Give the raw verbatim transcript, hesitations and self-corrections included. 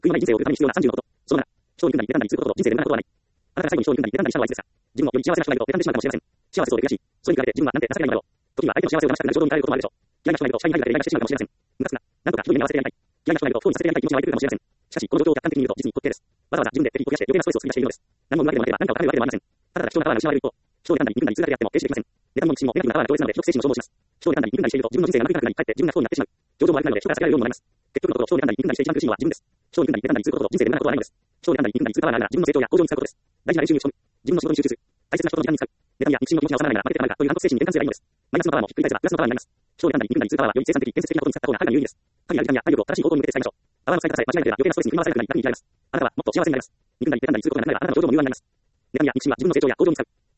悔いのない人生を送るために必要なさんじゅうのこと。そのなな、勝利軍団に出たんだにすることほど人生で無駄なことはない。あなたが最後に勝利軍団に出たんだにしたのはいつですか。自分をより幸せな人がいると妬んでしまうかもしれません。幸せそうで悔しい。それに比べて自分はなんて情けないのだろう。時には相手の幸せを騙したくなる衝動に駆られることもあるでしょう。嫌いな人がいると社員に入るだけでイライラしてしまうかもしれません。ムカつくな。なんとか人の夢に合わせてやりたい。嫌いな人がいると不幸にさせてやりたい気持ちが湧いてくるかもしれません。しかし、この状況を客観的に見ると実に一定です。わざわざ自分で敵に飛び出して余計なストレスを作り出しているのです。何も生まれてもなければ何かを考えるわけでもありません。ただただ貴重なパワーが失われる一方、勝利団体に肉団に通過であっても停止できません。妬みも憎しみもネガティブなパワーが強烈なので、非精神を消耗します。勝利団体に肉団にしていると自分の人生が長くなくなり、かえって自分が不幸になってしまう。上場も悪くなるので人から避けられるようにもなります。結局のところ、勝利団体に肉団にして一番苦しいのは自分です。勝利軍団に出たんだにすることほど人生で無駄なことはないのです。勝利団体に肉団に通過パワーがあるなら自分の成長や向上に使うことです。大事な練習に打ち込む。自分の仕事に集中する。大切な人の時間に使う。妬みや憎しみの気持ちが収まらないなら負けてたまるかという反骨精神に転換すればいいのです。マイナスのパワーもひっくり返せばプラスのパワーになります。勝利団体に肉団に通過パワーはより生産的、建設的なことに使った方がはるかに有意義です。神や時間や体力を正しい方向に向けて使いましょう。パワーの使い方さえ間違えなければ余計なストレスに振り回されなくなり楽に生きられます。あなたはもっと幸せになります。肉団に出たんだに通過パワーがあなたの上場も有能になります。妬みや憎しみは自分の成長や向上に使う。